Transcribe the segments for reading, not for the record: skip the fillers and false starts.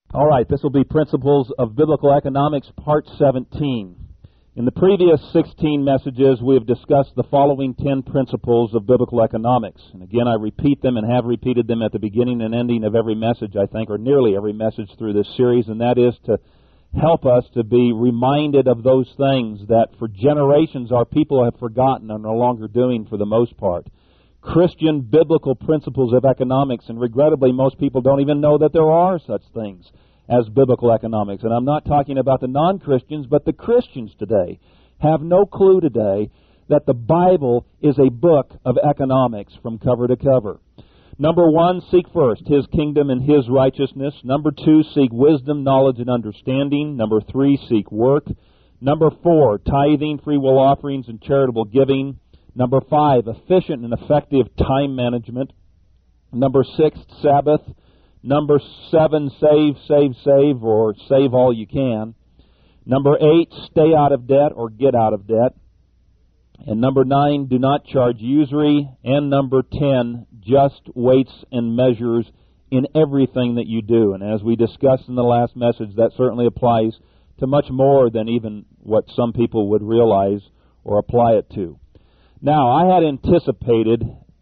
All right, this will be Principles of Biblical Economics, Part 17. In the previous 16 messages, we have discussed the following 10 principles of biblical economics. And again, I repeat them and have repeated them at the beginning and ending of every message, I think, or nearly every message through this series, and that is to help us to be reminded of those things that for generations our people have forgotten and are no longer doing for the most part. Christian biblical principles of economics, and regrettably most people don't even know that there are such things as biblical economics. And I'm not talking about the non-Christians, but the Christians today have no clue today that the Bible is a book of economics from cover to cover. Number 1, seek first His kingdom and His righteousness. Number 2, seek wisdom, knowledge, and understanding. Number 3, seek work. Number 4, tithing, free will offerings, and charitable giving. Number 5, efficient and effective time management. Number 6, Sabbath. Number 7, save, or save all you can. Number 8, stay out of debt or get out of debt. And number 9, do not charge usury. And number 10, just weights and measures in everything that you do. And as we discussed in the last message, that certainly applies to much more than even what some people would realize or apply it to. Now, I had anticipated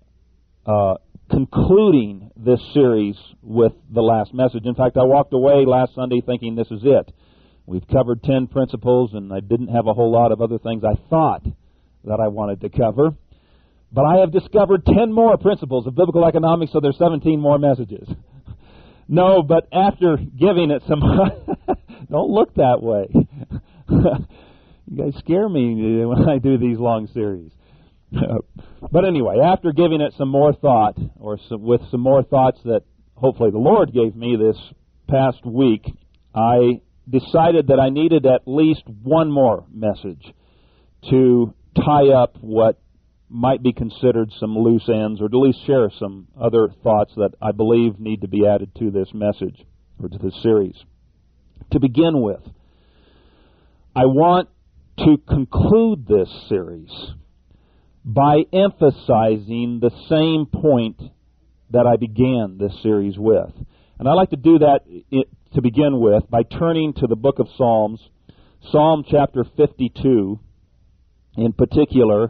concluding this series with the last message. In fact, I walked away last Sunday thinking this is it. We've covered 10 principles, and I didn't have a whole lot of other things I thought that I wanted to cover. But I have discovered 10 more principles of biblical economics, so there's 17 more messages. No, but after giving it some... Don't look that way. You guys scare me when I do these long series. But anyway, after giving it some more thought, with some more thoughts that hopefully the Lord gave me this past week, I decided that I needed at least one more message to tie up what might be considered some loose ends, or to at least share some other thoughts that I believe need to be added to this message, or to this series. To begin with, I want to conclude this series by emphasizing the same point that I began this series with. And I'd like to do that to begin with by turning to the book of Psalms, Psalm chapter 52 in particular.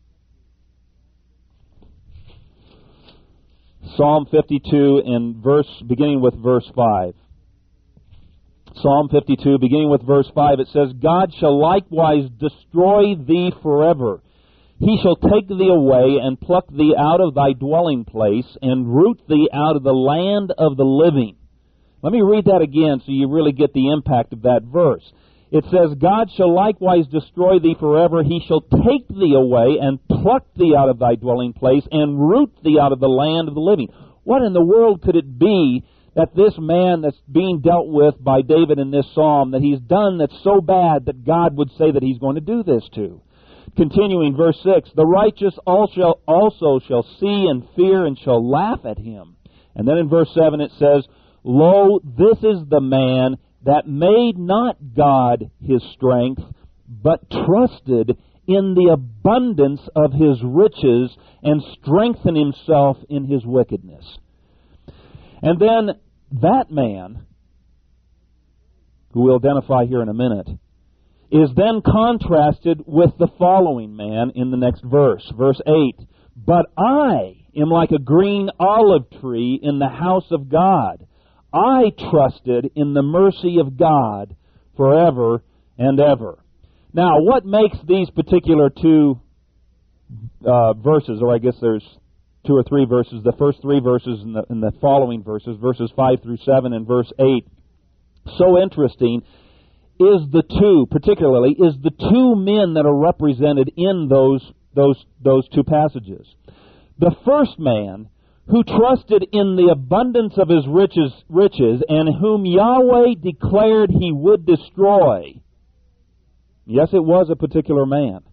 Psalm 52 beginning with verse 5. Psalm 52 beginning with verse 5, it says, God shall likewise destroy thee forever. He shall take thee away and pluck thee out of thy dwelling place and root thee out of the land of the living. Let me read that again so you really get the impact of that verse. It says, God shall likewise destroy thee forever. He shall take thee away and pluck thee out of thy dwelling place and root thee out of the land of the living. What in the world could it be that this man that's being dealt with by David in this psalm, that he's done that's so bad that God would say that he's going to do this to? Continuing, verse 6, the righteous also shall see and fear and shall laugh at him. And then in verse 7 it says, Lo, this is the man that made not God his strength, but trusted in the abundance of his riches and strengthened himself in his wickedness. And then that man, who we'll identify here in a minute, is then contrasted with the following man in the next verse. Verse 8, But I am like a green olive tree in the house of God. I trusted in the mercy of God forever and ever. Now, what makes these particular two verses, or I guess there's 2 or 3 verses, the first 3 verses and the following verses, verses 5 through 7 and verse 8, so interesting, is the two men that are represented in those two passages. The first man, who trusted in the abundance of his riches, and whom Yahweh declared he would destroy, yes, it was a particular man,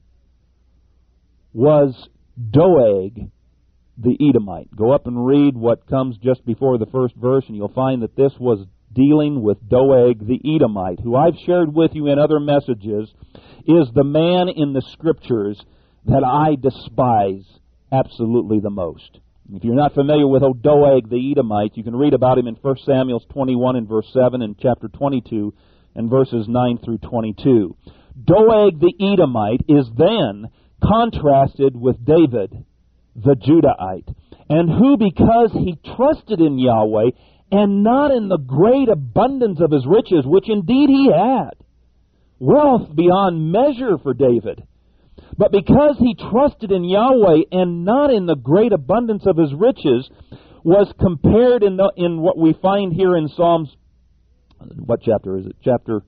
was Doeg the Edomite. Go up and read what comes just before the first verse, and you'll find that this was dealing with Doeg the Edomite, who I've shared with you in other messages, is the man in the Scriptures that I despise absolutely the most. If you're not familiar with Doeg the Edomite, you can read about him in 1 Samuel 21 and verse 7 and chapter 22 and verses 9 through 22. Doeg the Edomite is then contrasted with David the Judahite, and who, because he trusted in Yahweh and not in the great abundance of his riches, which indeed he had, wealth beyond measure for David, but because he trusted in Yahweh and not in the great abundance of his riches, was compared in what we find here in Psalms. What chapter is it?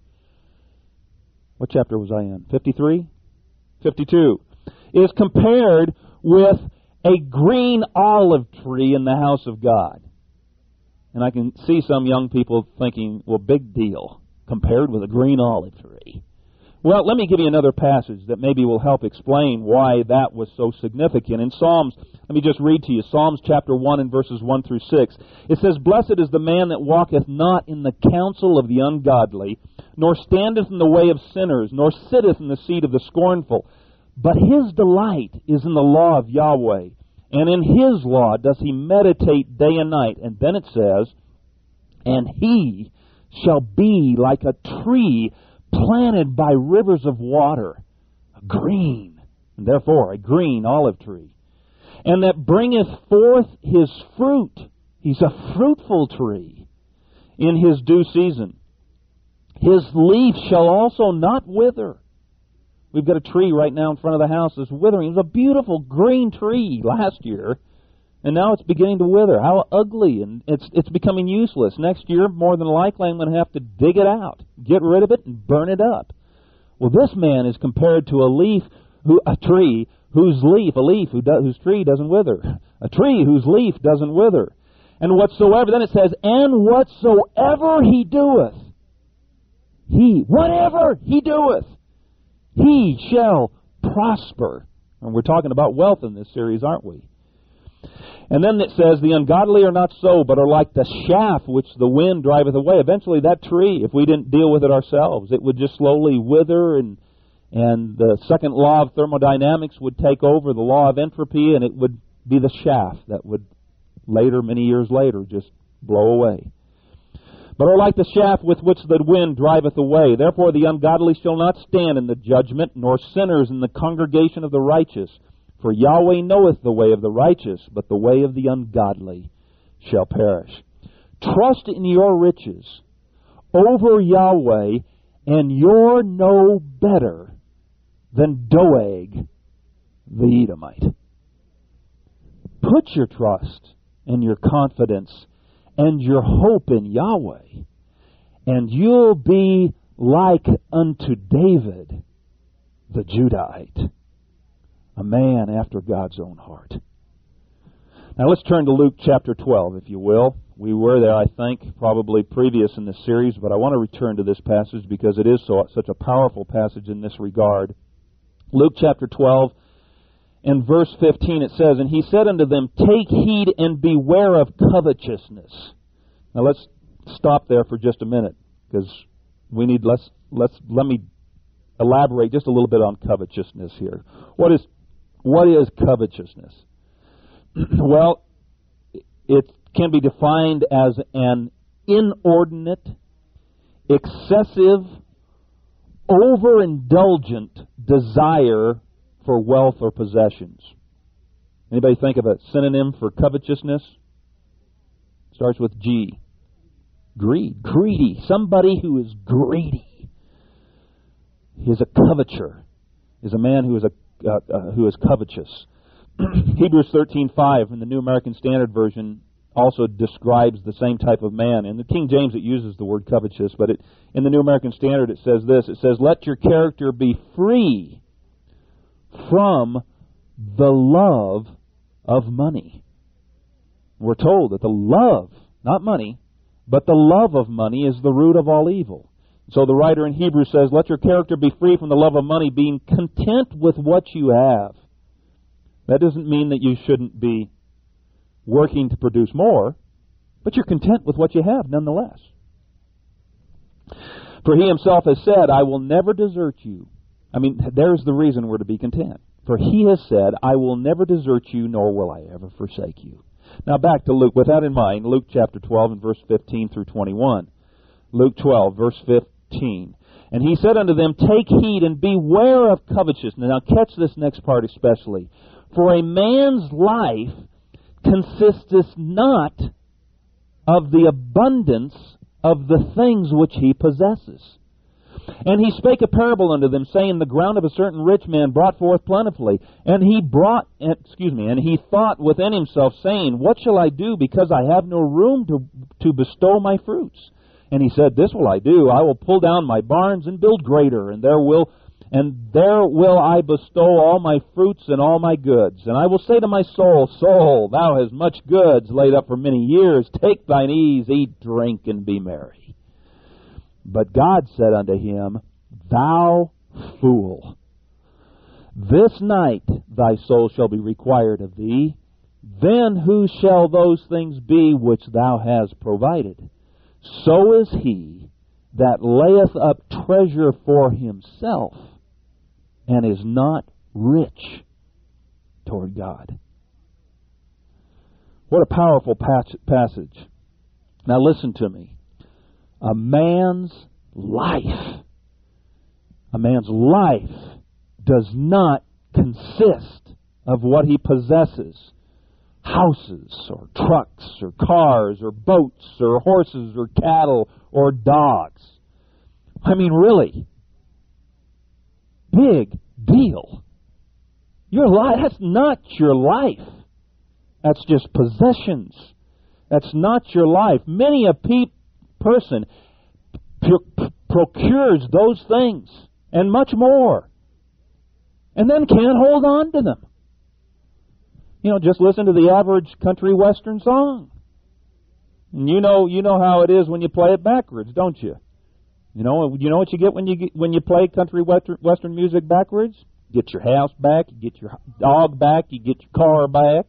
What chapter was I in? 53? 52. Is compared with a green olive tree in the house of God. And I can see some young people thinking, well, big deal, compared with a green olive tree. Well, let me give you another passage that maybe will help explain why that was so significant. In Psalms, let me just read to you, Psalms chapter 1 and verses 1 through 6. It says, Blessed is the man that walketh not in the counsel of the ungodly, nor standeth in the way of sinners, nor sitteth in the seat of the scornful. But his delight is in the law of Yahweh, and in his law does he meditate day and night. And then it says, And he shall be like a tree planted by rivers of water, green, and therefore a green olive tree, and that bringeth forth his fruit. He's a fruitful tree in his due season. His leaf shall also not wither. We've got a tree right now in front of the house that's withering. It was a beautiful green tree last year, and now it's beginning to wither. How ugly, and it's becoming useless. Next year, more than likely, I'm going to have to dig it out, get rid of it, and burn it up. Well, this man is compared to a tree whose tree doesn't wither. A tree whose leaf doesn't wither. And whatsoever, then it says, and whatsoever he doeth, whatever he doeth, he shall prosper. And we're talking about wealth in this series, aren't we? And then it says, the ungodly are not so, but are like the chaff which the wind driveth away. Eventually that tree, if we didn't deal with it ourselves, it would just slowly wither, and the second law of thermodynamics would take over, the law of entropy, and it would be the chaff that would later, many years later, just blow away. But are like the chaff with which the wind driveth away. Therefore the ungodly shall not stand in the judgment, nor sinners in the congregation of the righteous. For Yahweh knoweth the way of the righteous, but the way of the ungodly shall perish. Trust in your riches over Yahweh, and you're no better than Doeg the Edomite. Put your trust and your confidence and your hope in Yahweh, and you'll be like unto David the Judahite, a man after God's own heart. Now let's turn to Luke chapter 12, if you will. We were there, I think, probably previous in this series, but I want to return to this passage because it is such a powerful passage in this regard. Luke chapter 12 and verse 15, it says, And he said unto them, Take heed and beware of covetousness. Now let's stop there for just a minute, because we need let me elaborate just a little bit on covetousness here. What is covetousness? Well, it can be defined as an inordinate, excessive, overindulgent desire for wealth or possessions. Anybody think of a synonym for covetousness? Starts with G. Greed. Greedy. Somebody who is greedy. He is a coveter. Is a man who is covetous. Hebrews 13:5 in the New American Standard Version also describes the same type of man. In the King James it uses the word covetous, but in the New American Standard it says this. It says, Let your character be free from the love of money. We're told that the love, not money, but the love of money is the root of all evil. So the writer in Hebrews says, Let your character be free from the love of money, being content with what you have. That doesn't mean that you shouldn't be working to produce more, but you're content with what you have nonetheless. For he himself has said, I will never desert you. There's the reason we're to be content. For he has said, I will never desert you, nor will I ever forsake you. Now back to Luke. With that in mind, Luke chapter 12 and verse 15 through 21. Luke 12, verse 15. And he said unto them, Take heed and beware of covetousness. Now catch this next part especially. For a man's life consisteth not of the abundance of the things which he possesses. And he spake a parable unto them, saying, The ground of a certain rich man brought forth plentifully. And he thought within himself, saying, What shall I do, because I have no room to bestow my fruits? And he said, This will I do. I will pull down my barns and build greater, and there will I bestow all my fruits and all my goods. And I will say to my soul, Soul, thou hast much goods laid up for many years. Take thine ease, eat, drink, and be merry. But God said unto him, Thou fool, this night thy soul shall be required of thee. Then whose shall those things be which thou hast provided? So is he that layeth up treasure for himself, and is not rich toward God. What a powerful passage. Now listen to me. A man's life does not consist of what he possesses. Houses, or trucks, or cars, or boats, or horses, or cattle, or dogs. I mean, really. Big deal. Your life, that's not your life. That's just possessions. That's not your life. Many a person procures those things and much more, and then can't hold on to them. You know, just listen to the average country western song, and you know how it is when you play it backwards, don't you? You know what you get when you play country western music backwards? You get your house back, you get your dog back, you get your car back.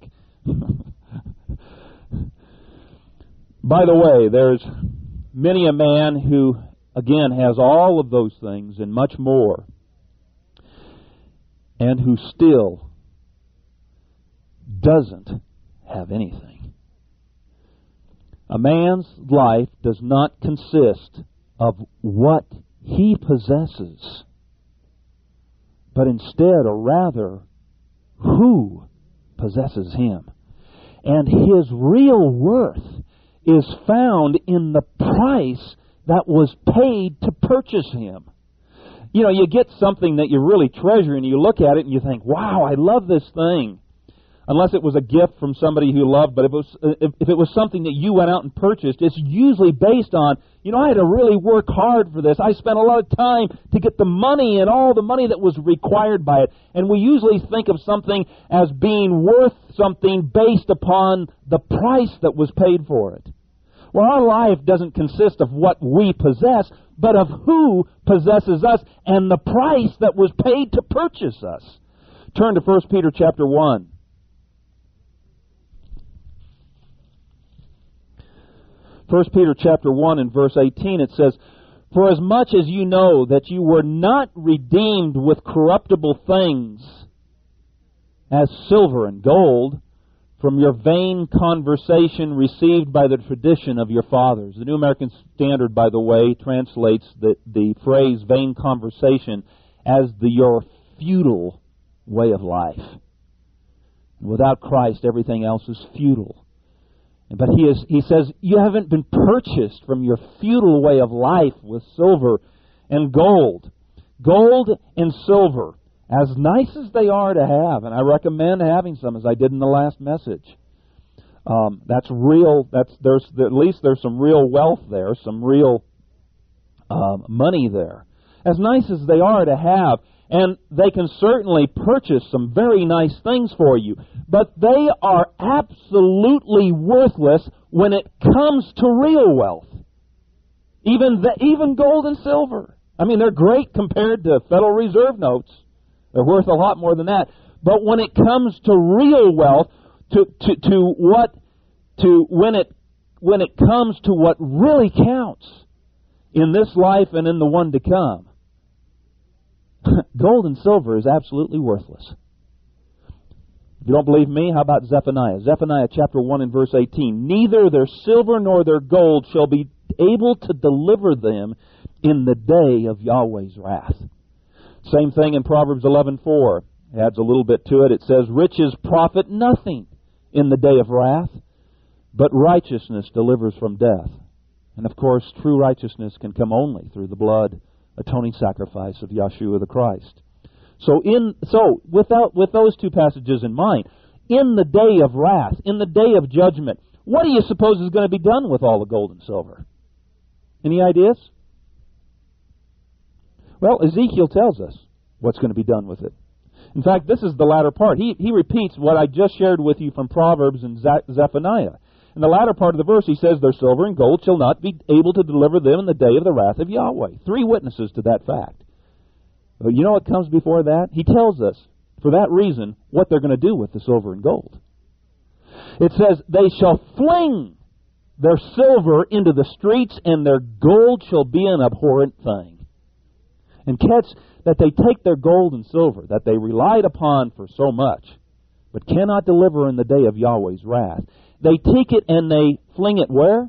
By the way, there's many a man who, again, has all of those things and much more, and who still doesn't have anything. A man's life does not consist of what he possesses, but instead, or rather, who possesses him. And his real worth is found in the price that was paid to purchase him. You know, you get something that you really treasure and you look at it and you think, wow, I love this thing. Unless it was a gift from somebody you loved, but if it was something that you went out and purchased, it's usually based on, I had to really work hard for this. I spent a lot of time to get the money and all the money that was required by it. And we usually think of something as being worth something based upon the price that was paid for it. Well, our life doesn't consist of what we possess, but of who possesses us and the price that was paid to purchase us. Turn to 1 Peter chapter 1. 1 Peter chapter 1 and verse 18, it says, For as much as you know that you were not redeemed with corruptible things, as silver and gold, from your vain conversation received by the tradition of your fathers. The New American Standard, by the way, translates the phrase vain conversation as your futile way of life. Without Christ, everything else is futile. But he says, you haven't been purchased from your futile way of life with silver and gold. Gold and silver, as nice as they are to have, and I recommend having some, as I did in the last message. That's real. There's at least there's some real wealth there, some real money there. As nice as they are to have, and they can certainly purchase some very nice things for you, but they are absolutely worthless when it comes to real wealth. Even gold and silver. I mean, they're great compared to Federal Reserve notes. They're worth a lot more than that. But when it comes to real wealth, when it comes to what really counts in this life and in the one to come, gold and silver is absolutely worthless. If you don't believe me, how about Zephaniah? Zephaniah chapter 1 and verse 18. Neither their silver nor their gold shall be able to deliver them in the day of Yahweh's wrath. Same thing in Proverbs 11:4. Adds a little bit to it. It says, riches profit nothing in the day of wrath, but righteousness delivers from death. And of course, true righteousness can come only through the blood atoning sacrifice of Yeshua the Christ. So with those two passages in mind, in the day of wrath, in the day of judgment, what do you suppose is going to be done with all the gold and silver? Any ideas? Well, Ezekiel tells us what's going to be done with it. In fact, this is the latter part. He repeats what I just shared with you from Proverbs and Zephaniah. In the latter part of the verse, he says, their silver and gold shall not be able to deliver them in the day of the wrath of Yahweh. 3 witnesses to that fact. But you know what comes before that? He tells us, for that reason, what they're going to do with the silver and gold. It says, they shall fling their silver into the streets, and their gold shall be an abhorrent thing. And catch that they take their gold and silver that they relied upon for so much, but cannot deliver in the day of Yahweh's wrath. They take it and they fling it where?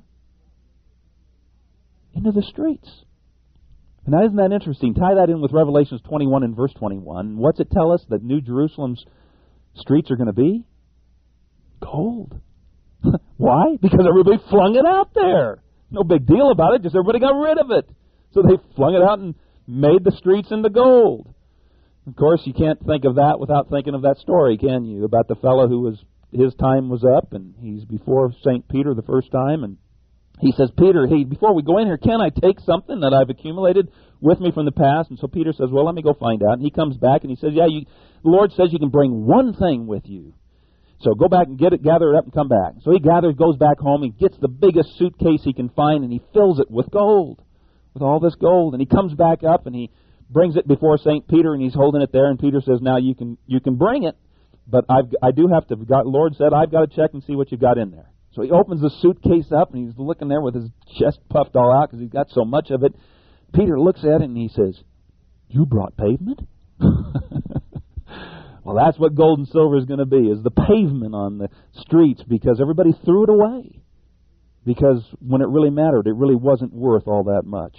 Into the streets. And now, isn't that interesting? Tie that in with Revelations 21 and verse 21. What's it tell us that New Jerusalem's streets are going to be? Gold. Why? Because everybody flung it out there. No big deal about it, just everybody got rid of it. So they flung it out and made the streets into gold. Of course, you can't think of that without thinking of that story, can you? About the fellow who his time was up, and he's before St. Peter the first time, and he says, Peter, hey, before we go in here, can I take something that I've accumulated with me from the past? And so Peter says, well, let me go find out. And he comes back and he says, yeah, the Lord says you can bring one thing with you. So go back and gather it up and come back. So he goes back home, he gets the biggest suitcase he can find, and he fills it with gold, with all this gold. And he comes back up and he brings it before St. Peter, and he's holding it there, and Peter says, now you can bring it, but I do have to, Lord said, I've got to check and see what you got in there. So he opens the suitcase up, and he's looking there with his chest puffed all out because he's got so much of it. Peter looks at it, and he says, you brought pavement? Well, that's what gold and silver is going to be, is the pavement on the streets, because everybody threw it away. Because when it really mattered, it really wasn't worth all that much.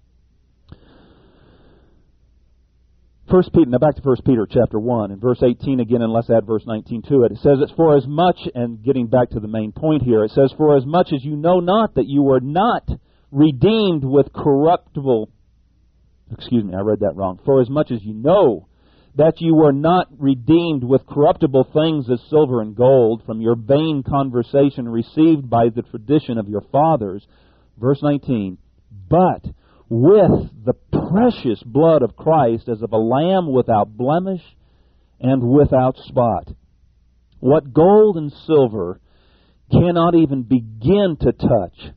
Now back to 1 Peter chapter 1, and verse 18 again, and let's add verse 19 to it. It says, it's for as much, and getting back to the main point here, it says, for as much as you know not that you were not redeemed with corruptible, I read that wrong. For as much as you know that you were not redeemed with corruptible things as silver and gold from your vain conversation received by the tradition of your fathers, verse 19, but with the precious blood of Christ as of a lamb without blemish and without spot. What gold and silver cannot even begin to touch,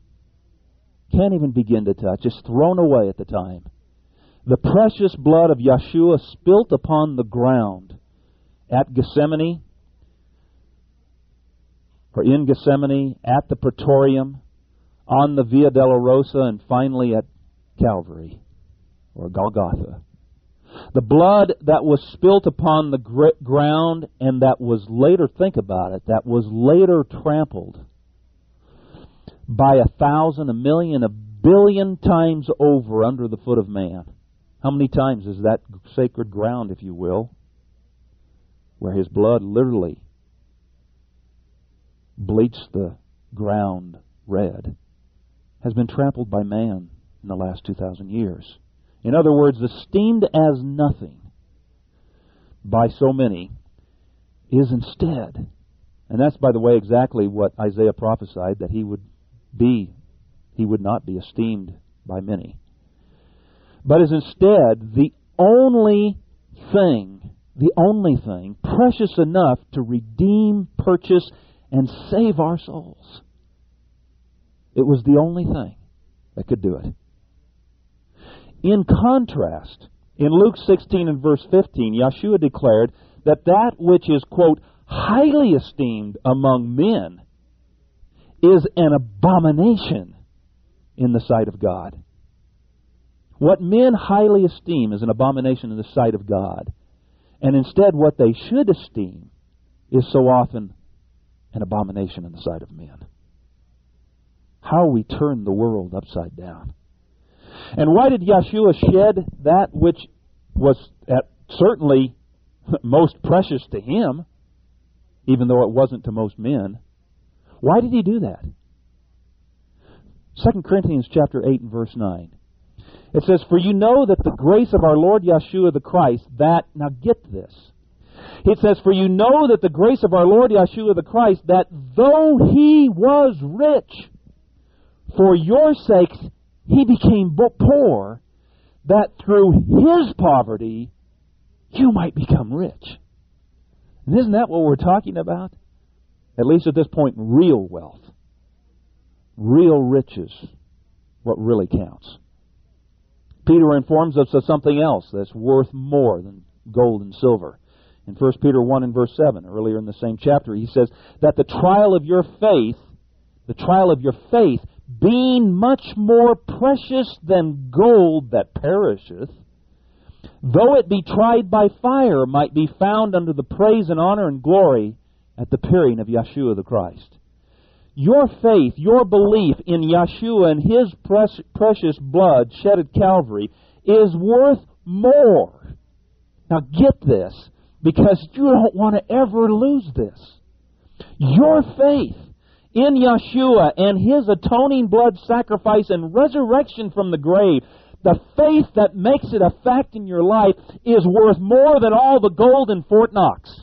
is thrown away at the time. The precious blood of Yeshua spilt upon the ground at Gethsemane, or in Gethsemane, at the Praetorium, on the Via Dolorosa, and finally at Calvary, or Golgotha. The blood that was spilt upon the ground, and that was later, think about it, that was later trampled by 1,000, 1,000,000, 1,000,000,000 times over under the foot of man. How many times is that sacred ground, if you will, where his blood literally bleached the ground red, has been trampled by man in the last 2,000 years. In other words, esteemed as nothing by so many is instead, and that's, by the way, exactly what Isaiah prophesied, that he would not be esteemed by many, but is instead the only thing precious enough to redeem, purchase, and save our souls. It was the only thing that could do it. In contrast, in Luke 16 and verse 15, Yeshua declared that which is, quote, highly esteemed among men is an abomination in the sight of God. What men highly esteem is an abomination in the sight of God. And instead, what they should esteem is so often an abomination in the sight of men. How we turn the world upside down. And why did Yeshua shed that which was certainly most precious to Him, even though it wasn't to most men? Why did He do that? 2 Corinthians chapter 8 and verse 9. It says, "For you know that the grace of our Lord Yeshua the Christ, that," now get this. It says, "For you know that the grace of our Lord Yeshua the Christ, that though He was rich, for your sakes He became poor, that through His poverty you might become rich." And isn't that what we're talking about? At least at this point, real wealth. Real riches, what really counts. Peter informs us of something else that's worth more than gold and silver. In 1 Peter 1 and verse 7, earlier in the same chapter, he says that the trial of your faith, being much more precious than gold that perisheth, though it be tried by fire, might be found unto the praise and honor and glory at the appearing of Yeshua the Christ. Your faith, your belief in Yeshua and His precious blood shed at Calvary is worth more. Now get this, because you don't want to ever lose this. Your faith in Yeshua and His atoning blood sacrifice and resurrection from the grave, the faith that makes it a fact in your life, is worth more than all the gold in Fort Knox.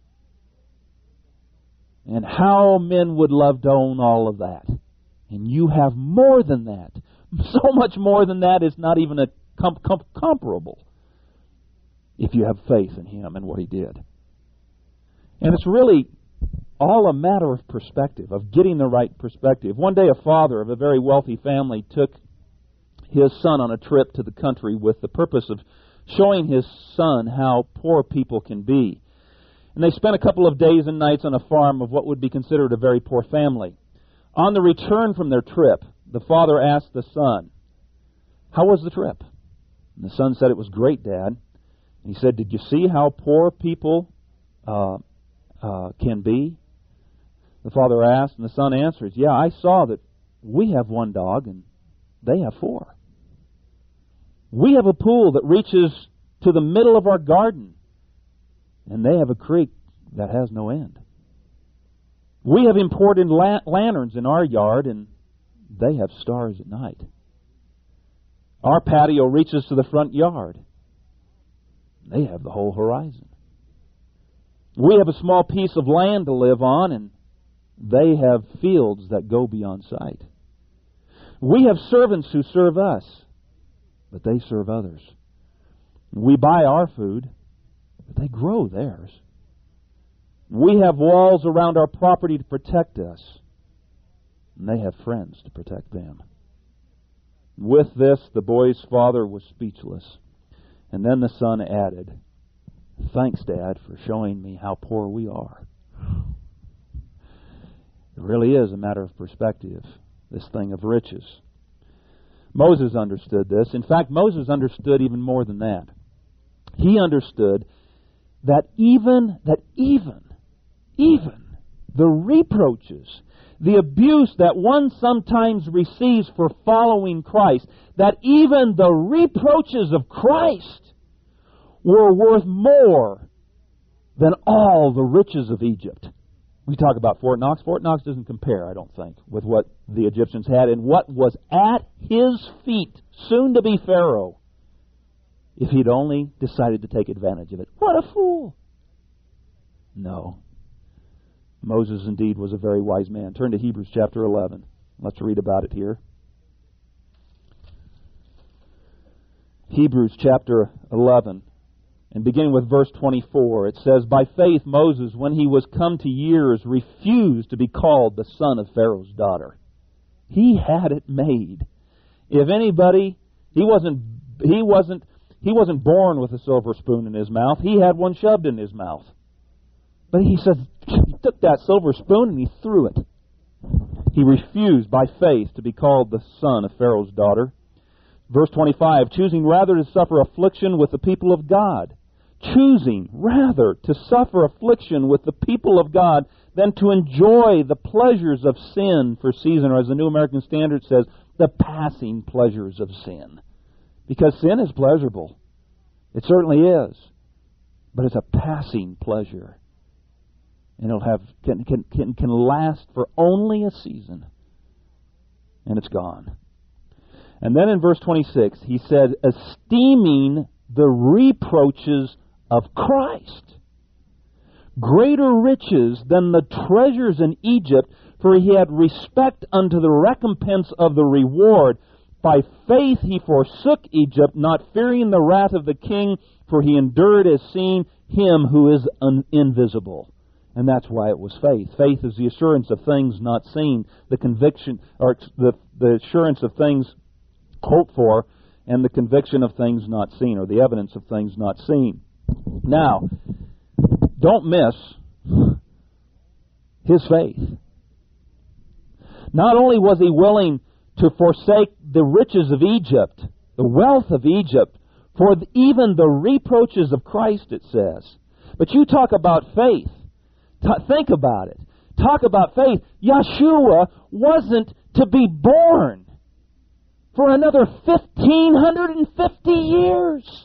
And how men would love to own all of that. And you have more than that. So much more than that is not even comparable if you have faith in Him and what He did. And it's really all a matter of perspective, of getting the right perspective. One day a father of a very wealthy family took his son on a trip to the country with the purpose of showing his son how poor people can be. And they spent a couple of days and nights on a farm of what would be considered a very poor family. On the return from their trip, the father asked the son, "How was the trip?" And the son said, "It was great, Dad." And he said, "Did you see how poor people can be?" The father asked, and the son answers, "Yeah, I saw that we have one dog and they have 4. We have a pool that reaches to the middle of our garden, and they have a creek that has no end. We have imported lanterns in our yard, and they have stars at night. Our patio reaches to the front yard. They have the whole horizon. We have a small piece of land to live on, and they have fields that go beyond sight. We have servants who serve us, but they serve others. We buy our food, but they grow theirs. We have walls around our property to protect us, and they have friends to protect them." With this, the boy's father was speechless. And then the son added, "Thanks, Dad, for showing me how poor we are." It really is a matter of perspective, this thing of riches. Moses understood this. In fact, Moses understood even more than that. He understood that even the reproaches, the abuse that one sometimes receives for following Christ, that even the reproaches of Christ were worth more than all the riches of Egypt. We talk about Fort Knox. Fort Knox doesn't compare, I don't think, with what the Egyptians had and what was at his feet, soon to be Pharaoh, if he'd only decided to take advantage of it. What a fool! No. Moses indeed was a very wise man. Turn to Hebrews chapter 11. Let's read about it here. Hebrews chapter 11. And beginning with verse 24, it says, "By faith Moses, when he was come to years, refused to be called the son of Pharaoh's daughter." He had it made. If anybody, he wasn't born with a silver spoon in his mouth. He had one shoved in his mouth. But he said, he took that silver spoon and he threw it. He refused by faith to be called the son of Pharaoh's daughter. Verse 25, "Choosing rather to suffer affliction with the people of God, choosing rather to suffer affliction with the people of God than to enjoy the pleasures of sin for a season, or as the New American Standard says, the passing pleasures of sin. Because sin is pleasurable. It certainly is. But it's a passing pleasure. And can last for only a season. And it's gone. And then in verse 26, he said, esteeming the reproaches of Christ greater riches than the treasures in Egypt, for he had respect unto the recompense of the reward. By faith he forsook Egypt, not fearing the wrath of the king, for he endured as seeing him who is invisible. And that's why it was faith. Faith is the assurance of things not seen, the conviction, or the assurance of things hoped for, and the conviction of things not seen, or the evidence of things not seen. Now, don't miss his faith. Not only was he willing to forsake the riches of Egypt, the wealth of Egypt, for even the reproaches of Christ, it says. But you talk about faith. Think about it. Talk about faith. Yeshua wasn't to be born for another 1,550 years.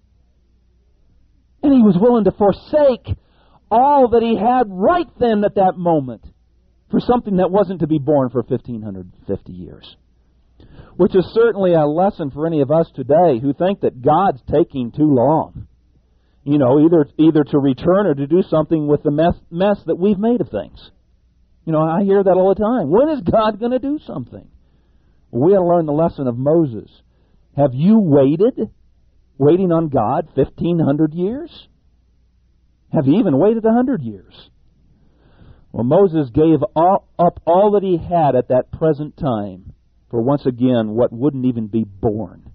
And he was willing to forsake all that he had right then at that moment for something that wasn't to be born for 1,550 years. Which is certainly a lesson for any of us today who think that God's taking too long. You know, either to return or to do something with the mess that we've made of things. You know, I hear that all the time. When is God going to do something? Well, we got to learn the lesson of Moses. Have you waiting on God 1,500 years? Have you even waited 100 years? Well, Moses gave up all that he had at that present time for once again what wouldn't even be born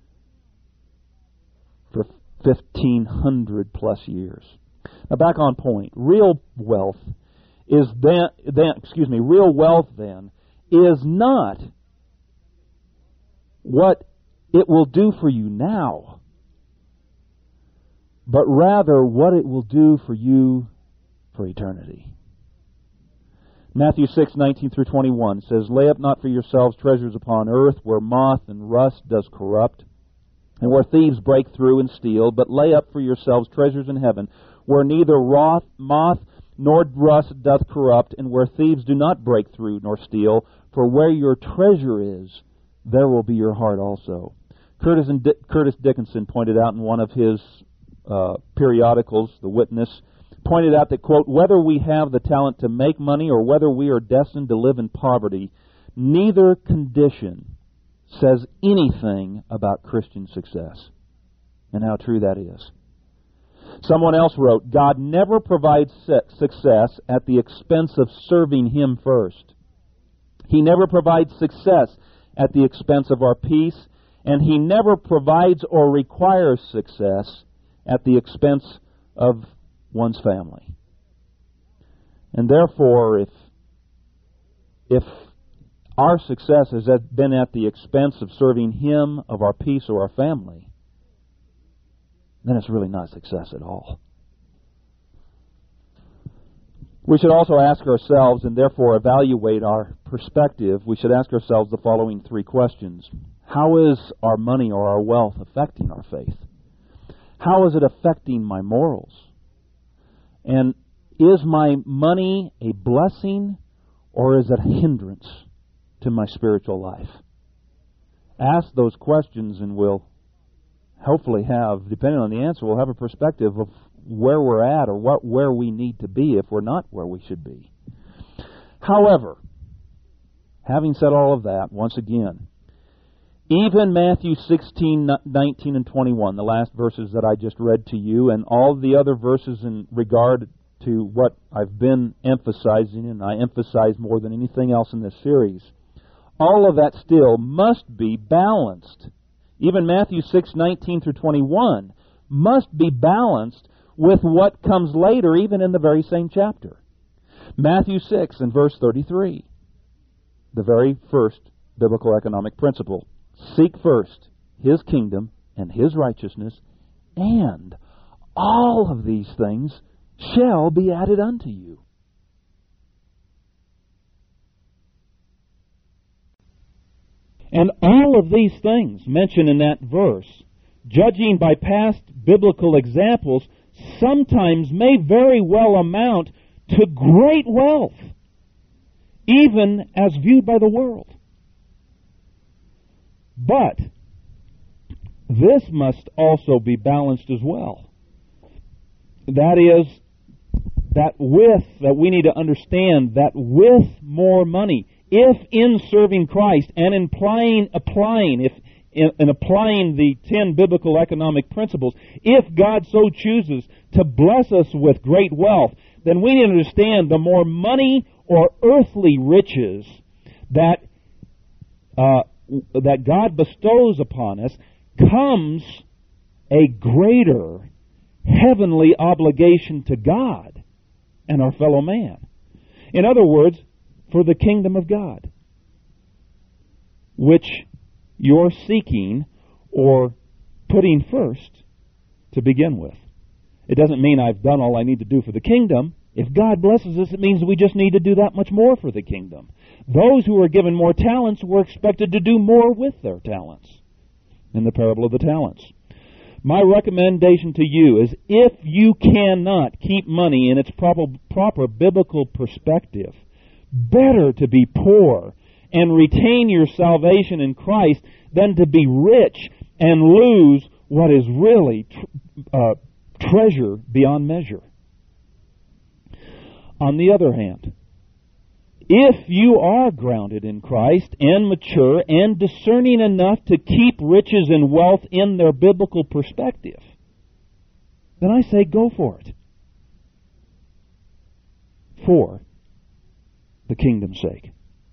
for 1,500 plus years. Now back on point. Real wealth is real wealth then is not what it will do for you now, but rather what it will do for you for eternity. Matthew 6:19 through 21 says, lay up not for yourselves treasures upon earth, where moth and rust does corrupt, and where thieves break through and steal, but lay up for yourselves treasures in heaven, where neither moth nor rust doth corrupt, and where thieves do not break through nor steal. For where your treasure is, there will be your heart also. Curtis Dickinson pointed out in one of his periodicals, The Witness, pointed out that, quote, whether we have the talent to make money or whether we are destined to live in poverty, neither condition says anything about Christian success. And how true that is. Someone else wrote, God never provides success at the expense of serving Him first. He never provides success at the expense of our peace, and He never provides or requires success at the expense of one's family. And therefore, if our success has been at the expense of serving Him, of our peace, or our family, then it's really not success at all. We should also ask ourselves, and therefore evaluate our perspective, we should ask ourselves the following three questions. How is our money or our wealth affecting our faith? How is it affecting my morals? And is my money a blessing or is it a hindrance to my spiritual life? Ask those questions and we'll hopefully have, depending on the answer, we'll have a perspective of where we're at or where we need to be if we're not where we should be. However, having said all of that, once again, even Matthew 16, 19, and 21, the last verses that I just read to you, and all the other verses in regard to what I've been emphasizing, and I emphasize more than anything else in this series, all of that still must be balanced. Even Matthew 6, 19 through 21 must be balanced with what comes later, even in the very same chapter. Matthew 6 and verse 33, the very first biblical economic principle. Seek first His kingdom and His righteousness, and all of these things shall be added unto you. And all of these things mentioned in that verse, judging by past biblical examples, sometimes may very well amount to great wealth, even as viewed by the world. But this must also be balanced as well. That is, that we need to understand that with more money, if in serving Christ and in applying the 10 biblical economic principles, if God so chooses to bless us with great wealth, then we need to understand the more money or earthly riches that God bestows upon us comes a greater heavenly obligation to God and our fellow man. In other words, for the kingdom of God, which you're seeking or putting first to begin with. It doesn't mean I've done all I need to do for the kingdom. If God blesses us, it means we just need to do that much more for the kingdom. Those who are given more talents were expected to do more with their talents in the parable of the talents. My recommendation to you is, if you cannot keep money in its proper biblical perspective, better to be poor and retain your salvation in Christ than to be rich and lose what is really treasure beyond measure. On the other hand, if you are grounded in Christ and mature and discerning enough to keep riches and wealth in their biblical perspective, then I say go for it. For the kingdom's sake.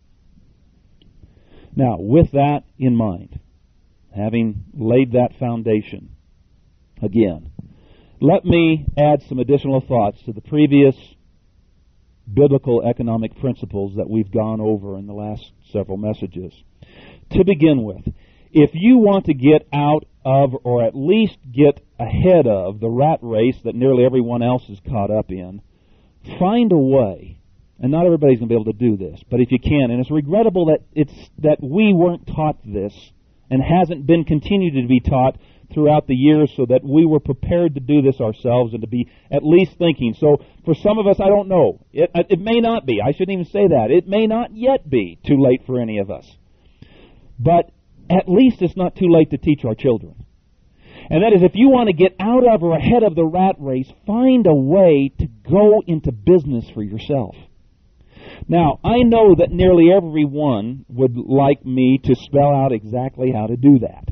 Now, with that in mind, having laid that foundation, again, let me add some additional thoughts to the previous biblical economic principles that we've gone over in the last several messages. To begin with, if you want to get out of, or at least get ahead of, the rat race that nearly everyone else is caught up in, find a way. And not everybody's going to be able to do this, but if you can, and it's regrettable that we weren't taught this and hasn't been continued to be taught throughout the years, so that we were prepared to do this ourselves and to be at least thinking. So for some of us, I don't know. It may not be. I shouldn't even say that. It may not yet be too late for any of us. But at least it's not too late to teach our children. And that is, if you want to get out of or ahead of the rat race, find a way to go into business for yourself. Now, I know that nearly everyone would like me to spell out exactly how to do that.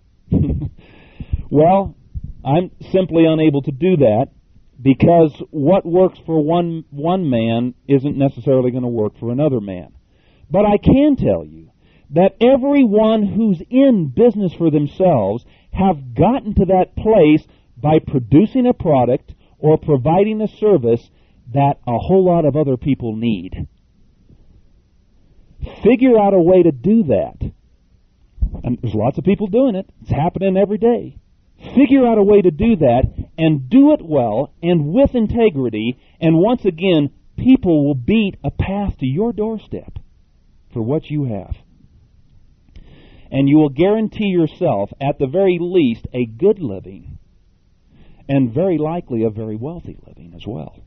Well, I'm simply unable to do that, because what works for one man isn't necessarily going to work for another man. But I can tell you that everyone who's in business for themselves have gotten to that place by producing a product or providing a service that a whole lot of other people need. Figure out a way to do that. And there's lots of people doing it. It's happening every day. Figure out a way to do that, and do it well and with integrity, and once again, people will beat a path to your doorstep for what you have. And you will guarantee yourself, at the very least, a good living, and very likely a very wealthy living as well.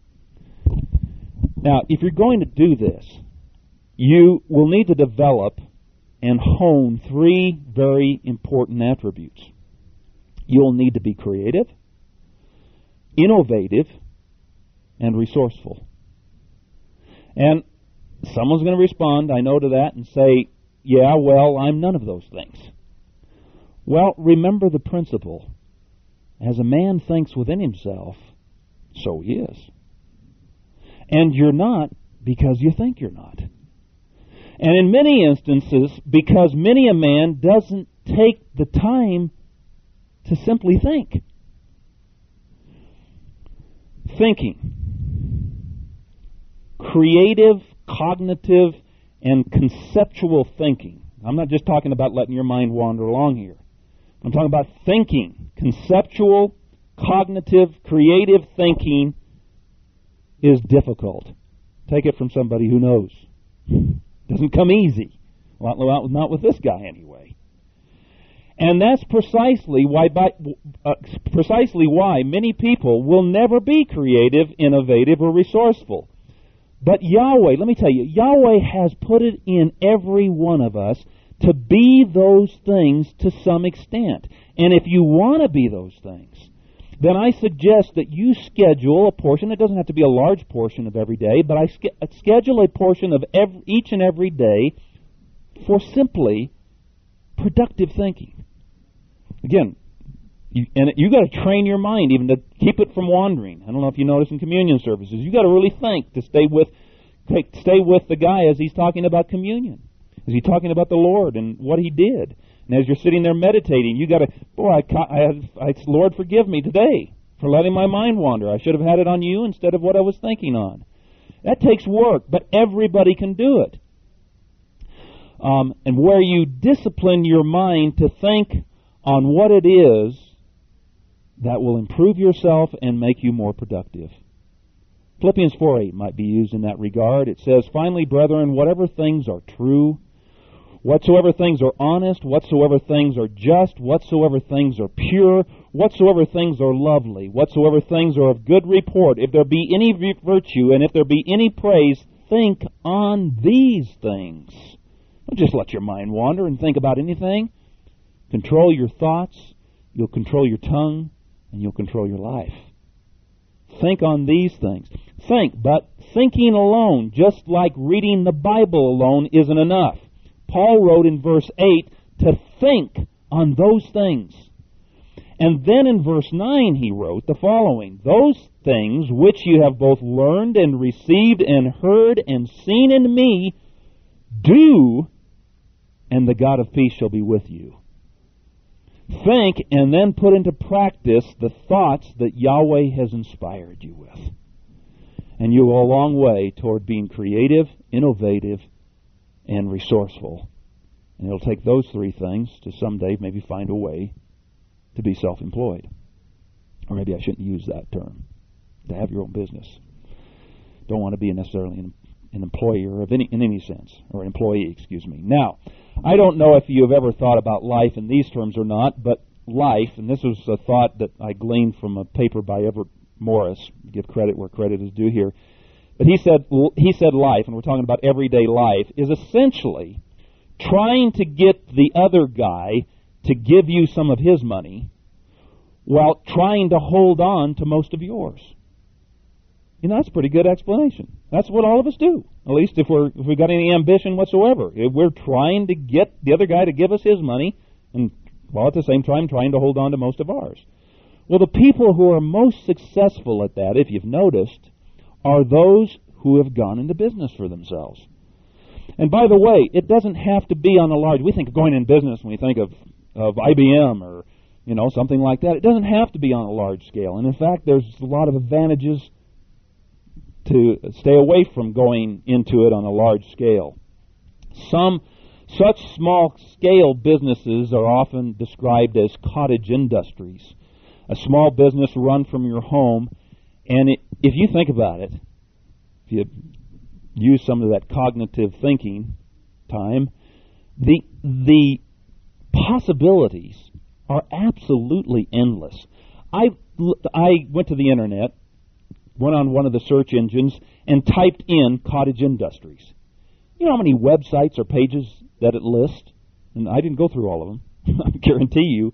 Now, if you're going to do this, you will need to develop and hone 3 very important attributes. You'll need to be creative, innovative, and resourceful. And someone's going to respond, I know, to that and say, yeah, well, I'm none of those things. Well, remember the principle. As a man thinks within himself, so he is. And you're not because you think you're not. And in many instances, because many a man doesn't take the time to simply think. Thinking. Creative, cognitive, and conceptual thinking. I'm not just talking about letting your mind wander along here. I'm talking about thinking. Conceptual, cognitive, creative thinking is difficult. Take it from somebody who knows. Doesn't come easy. Well, not with this guy anyway. And that's precisely why many people will never be creative, innovative, or resourceful. But Yahweh, let me tell you, Yahweh has put it in every one of us to be those things to some extent. And if you want to be those things, then I suggest that you schedule a portion. It doesn't have to be a large portion of every day, but I schedule a portion of each and every day for simply productive thinking. Again, you got to train your mind even to keep it from wandering. I don't know if you notice in communion services, you got to really think to stay with the guy as he's talking about communion, as he's talking about the Lord and what He did. And as you're sitting there meditating, you got to, Lord, forgive me today for letting my mind wander. I should have had it on You instead of what I was thinking on. That takes work, but everybody can do it. And where you discipline your mind to think on what it is, that will improve yourself and make you more productive. Philippians 4:8 might be used in that regard. It says, "Finally, brethren, whatever things are true, whatsoever things are honest, whatsoever things are just, whatsoever things are pure, whatsoever things are lovely, whatsoever things are of good report, if there be any virtue and if there be any praise, think on these things." Don't just let your mind wander and think about anything. Control your thoughts, you'll control your tongue, and you'll control your life. Think on these things. Think, but thinking alone, just like reading the Bible alone, isn't enough. Paul wrote in verse 8 to think on those things. And then in verse 9 he wrote the following, "Those things which you have both learned and received and heard and seen in me, do, and the God of peace shall be with you." Think and then put into practice the thoughts that Yahweh has inspired you with. And you'll go a long way toward being creative, innovative, and resourceful. And it'll take those three things to someday maybe find a way to be self-employed. Or maybe I shouldn't use that term. To have your own business. Don't want to be necessarily an employer in any sense, or an employee, excuse me. Now, I don't know if you've ever thought about life in these terms or not, but life, and this was a thought that I gleaned from a paper by Everett Morris, give credit where credit is due here, but he said life, and we're talking about everyday life, is essentially trying to get the other guy to give you some of his money while trying to hold on to most of yours. You know, that's a pretty good explanation. That's what all of us do, at least if we've got any ambition whatsoever. If we're trying to get the other guy to give us his money, and while at the same time trying to hold on to most of ours. Well, the people who are most successful at that, if you've noticed, are those who have gone into business for themselves. And by the way, it doesn't have to be on a large... We think of going in business when we think of IBM or, something like that. It doesn't have to be on a large scale. And in fact, there's a lot of advantages to stay away from going into it on a large scale. Such small-scale businesses are often described as cottage industries. A small business run from your home, and if you think about it, if you use some of that cognitive thinking time, the possibilities are absolutely endless. I went to the internet, went on one of the search engines, and typed in cottage industries. You know how many websites or pages that it lists? And I didn't go through all of them. I guarantee you.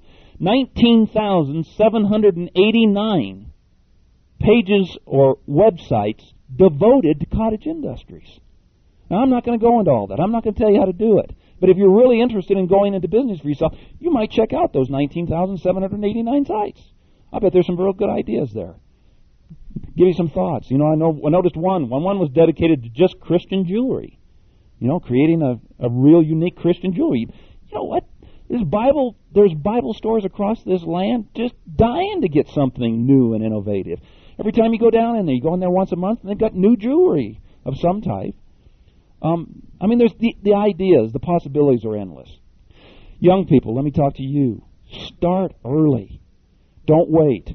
19,789 pages or websites devoted to cottage industries. Now, I'm not going to go into all that. I'm not going to tell you how to do it. But if you're really interested in going into business for yourself, you might check out those 19,789 sites. I bet there's some real good ideas there. Give you some thoughts. I noticed one was dedicated to just Christian jewelry. Creating a real unique Christian jewelry. You know what? There's Bible stores across this land just dying to get something new and innovative. Every time you go down in there, you go in there once a month, and they've got new jewelry of some type. There's the ideas, the possibilities are endless. Young people, let me talk to you. Start early. Don't wait.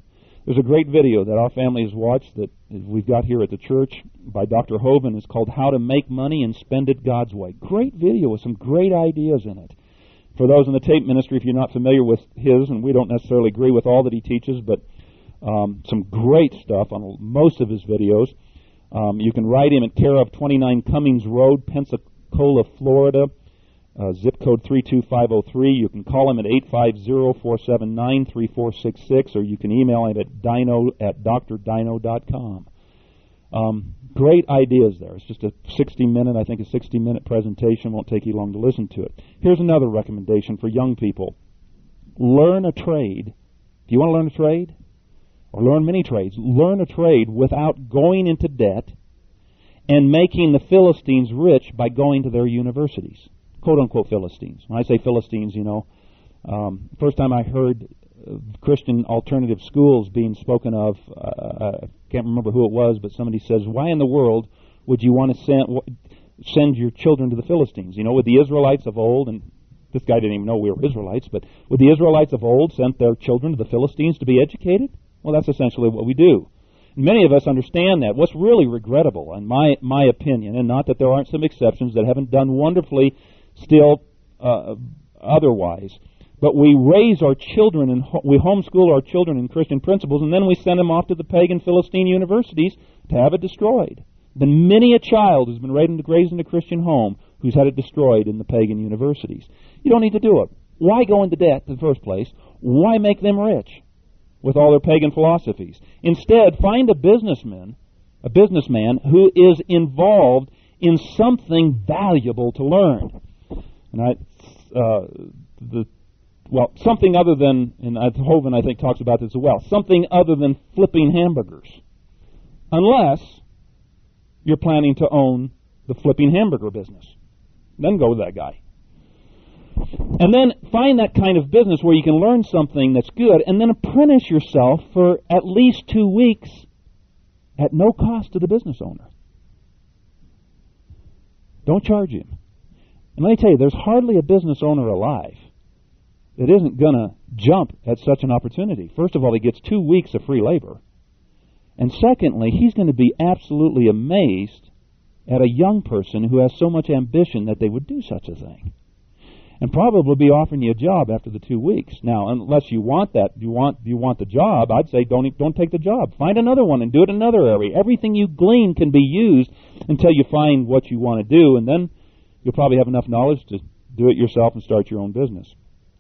There's a great video that our family has watched that we've got here at the church by Dr. Hovind. It's called How to Make Money and Spend It God's Way. Great video with some great ideas in it. For those in the tape ministry, if you're not familiar with his, and we don't necessarily agree with all that he teaches, but some great stuff on most of his videos. You can write him at care of 29 Cummings Road, Pensacola, Florida, zip code 32503. You can call him at 850-479-3466, or you can email him at dino@drdino.com. Great ideas there. It's just a 60-minute presentation. Won't take you long to listen to it. Here's another recommendation for young people. Learn a trade. Do you want to learn a trade? Or learn many trades. Learn a trade without going into debt and making the Philistines rich by going to their universities. Quote-unquote Philistines. When I say Philistines, first time I heard Christian alternative schools being spoken of, I can't remember who it was, but somebody says, why in the world would you want to send your children to the Philistines? With the Israelites of old, and this guy didn't even know we were Israelites, but would the Israelites of old send their children to the Philistines to be educated? Well, that's essentially what we do. Many of us understand that. What's really regrettable, in my opinion, and not that there aren't some exceptions that haven't done wonderfully still otherwise, but we raise our children and we homeschool our children in Christian principles, and then we send them off to the pagan Philistine universities to have it destroyed. Then many a child has been raised in a Christian home who's had it destroyed in the pagan universities. You don't need to do it. Why go into debt in the first place? Why make them rich with all their pagan philosophies? Instead, find a businessman who is involved in something valuable to learn. And something other than, and Hovind I think talks about this as well, something other than flipping hamburgers. Unless you're planning to own the flipping hamburger business. Then go with that guy. And then find that kind of business where you can learn something that's good, and then apprentice yourself for at least 2 weeks at no cost to the business owner. Don't charge him. And let me tell you, there's hardly a business owner alive that isn't going to jump at such an opportunity. First of all, he gets 2 weeks of free labor. And secondly, he's going to be absolutely amazed at a young person who has so much ambition that they would do such a thing. And probably be offering you a job after the 2 weeks. Now, unless you want that, you want the job, I'd say don't take the job. Find another one and do it in another area. Everything you glean can be used until you find what you want to do, and then you'll probably have enough knowledge to do it yourself and start your own business.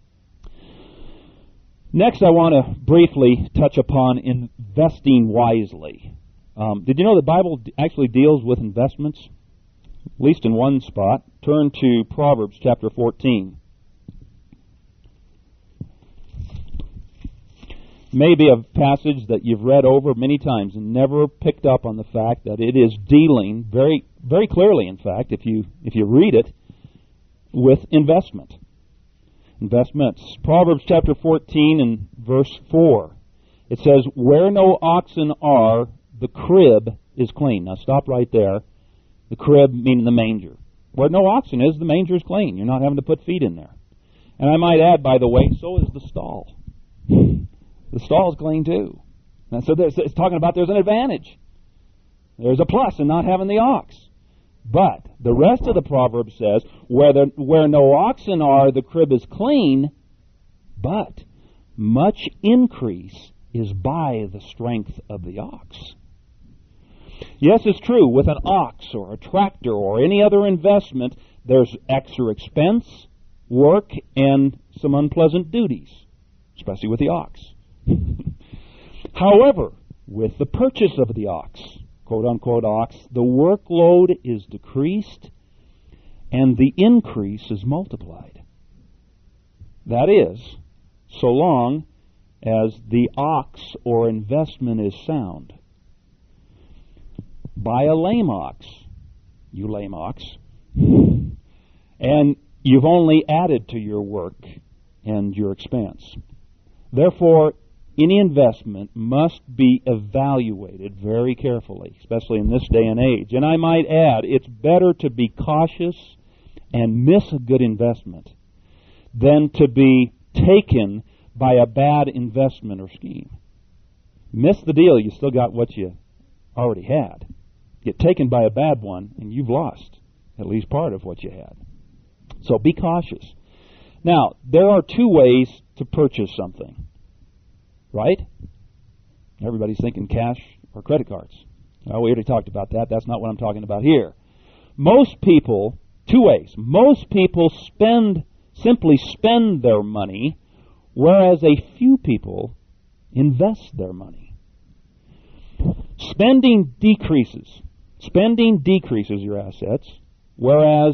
Next, I want to briefly touch upon investing wisely. Did you know the Bible actually deals with investments? At least in one spot. Turn to Proverbs chapter 14. Maybe a passage that you've read over many times and never picked up on the fact that it is dealing very, very clearly, in fact, if you read it, with investment. Investments. Proverbs chapter 14 and verse 4. It says, where no oxen are, the crib is clean. Now stop right there. The crib meaning the manger. Where no oxen is, the manger is clean. You're not having to put feet in there. And I might add, by the way, so is the stall. The stall is clean too. And so it's talking about there's an advantage. There's a plus in not having the ox. But the rest of the proverb says, where no oxen are, the crib is clean, but much increase is by the strength of the ox. Yes, it's true, with an ox or a tractor or any other investment, there's extra expense, work, and some unpleasant duties, especially with the ox. However, with the purchase of the ox, quote-unquote ox, the workload is decreased and the increase is multiplied. That is, so long as the ox or investment is sound. Buy a lame ox, you lame ox, and you've only added to your work and your expense. Therefore, any investment must be evaluated very carefully, especially in this day and age. And I might add, it's better to be cautious and miss a good investment than to be taken by a bad investment or scheme. Miss the deal, you still got what you already had. Get taken by a bad one, and you've lost at least part of what you had. So be cautious. Now, there are two ways to purchase something, right? Everybody's thinking cash or credit cards. Well, we already talked about that. That's not what I'm talking about here. Most people, two ways. Most people simply spend their money, whereas a few people invest their money. Spending decreases your assets, whereas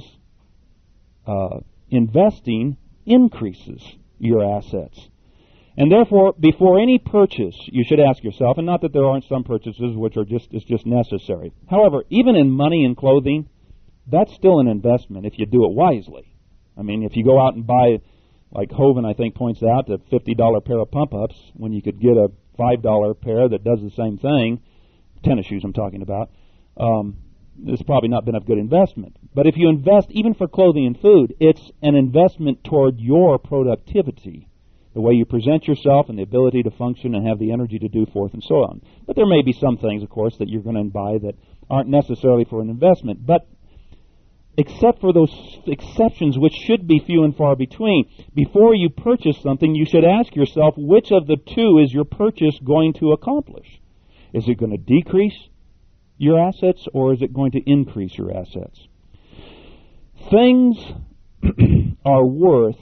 investing increases your assets. And therefore, before any purchase, you should ask yourself, and not that there aren't some purchases which are just necessary. However, even in money and clothing, that's still an investment if you do it wisely. I mean, if you go out and buy, like Hovind, I think, points out, a $50 pair of pump-ups when you could get a $5 pair that does the same thing, tennis shoes I'm talking about, it's probably not been a good investment. But if you invest, even for clothing and food, it's an investment toward your productivity, the way you present yourself and the ability to function and have the energy to do forth and so on. But there may be some things, of course, that you're going to buy that aren't necessarily for an investment. But except for those exceptions, which should be few and far between, before you purchase something, you should ask yourself, which of the two is your purchase going to accomplish? Is it going to decrease your assets, or is it going to increase your assets? Things are worth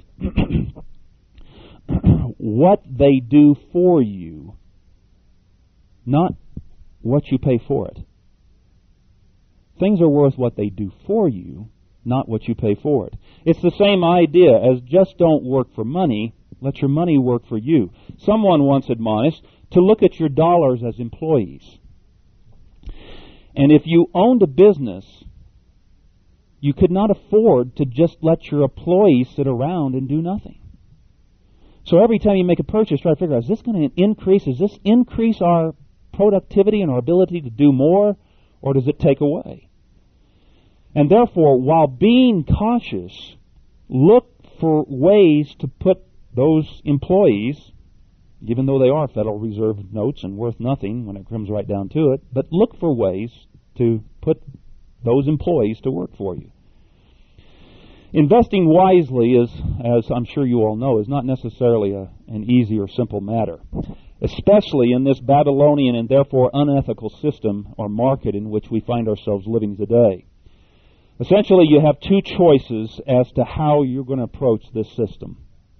what they do for you, not what you pay for it. Things are worth what they do for you, not what you pay for it. It's the same idea as just don't work for money, let your money work for you. Someone once admonished to look at your dollars as employees. And if you owned a business, you could not afford to just let your employees sit around and do nothing. So every time you make a purchase, try to figure out, is this going to increase? Does this increase our productivity and our ability to do more, or does it take away? And therefore, while being cautious, look for ways to put those employees, even though they are Federal Reserve notes and worth nothing when it comes right down to it, but look for ways to put those employees to work for you. Investing wisely is, as I'm sure you all know, is not necessarily an easy or simple matter, especially in this Babylonian and therefore unethical system or market in which we find ourselves living today. Essentially, you have two choices as to how you're going to approach this system.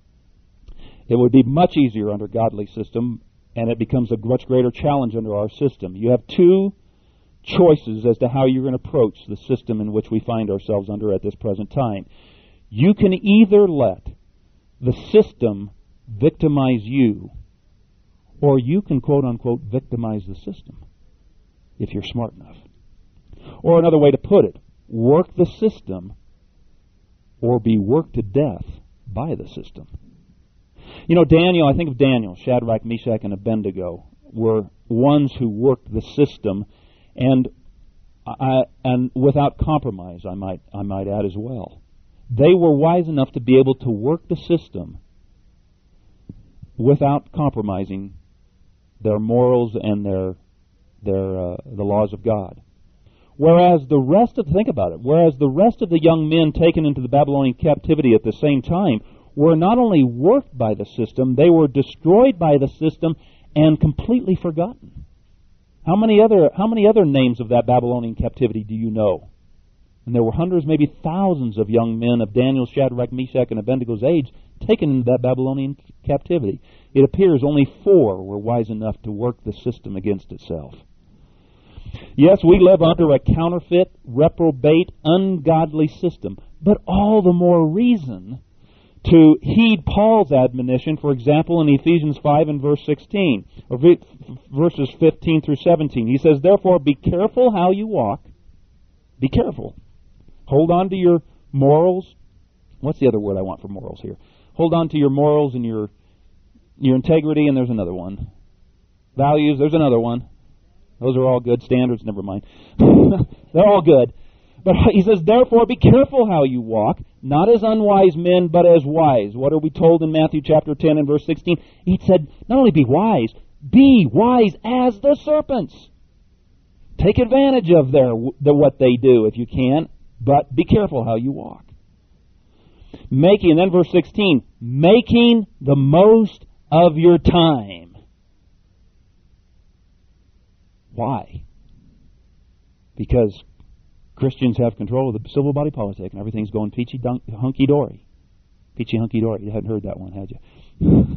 It would be much easier under godly system, and it becomes a much greater challenge under our system. You have two choices as to how you're going to approach the system in which we find ourselves under at this present time. You can either let the system victimize you, or you can, quote-unquote, victimize the system, if you're smart enough. Or another way to put it, work the system or be worked to death by the system. You know, Daniel, I think of Daniel, Shadrach, Meshach, and Abednego were ones who worked the system, and without compromise, I might add as well. They were wise enough to be able to work the system without compromising their morals and the laws of God. Whereas the rest of the young men taken into the Babylonian captivity at the same time were not only worked by the system, they were destroyed by the system and completely forgotten. How many other names of that Babylonian captivity do you know? And there were hundreds, maybe thousands of young men of Daniel, Shadrach, Meshach, and Abednego's age taken into that Babylonian captivity. It appears only 4 were wise enough to work the system against itself. Yes, we live under a counterfeit, reprobate, ungodly system, but all the more reason to heed Paul's admonition, for example, in Ephesians 5 and verse 16, or verses 15 through 17. He says, therefore, be careful how you walk. Be careful. Hold on to your morals. What's the other word I want for morals here? Hold on to your morals and your integrity, and there's another one. Values, there's another one. Those are all good. Standards, never mind. They're all good. But he says, therefore, be careful how you walk, not as unwise men, but as wise. What are we told in Matthew chapter 10 and verse 16? He said, not only be wise, Be wise as the serpents. Take advantage of what they do if you can, but be careful how you walk. And then verse 16, making the most of your time. Why? Because Christians have control of the civil body politic and everything's going peachy hunky-dory. Peachy hunky-dory. You hadn't heard that one, had you?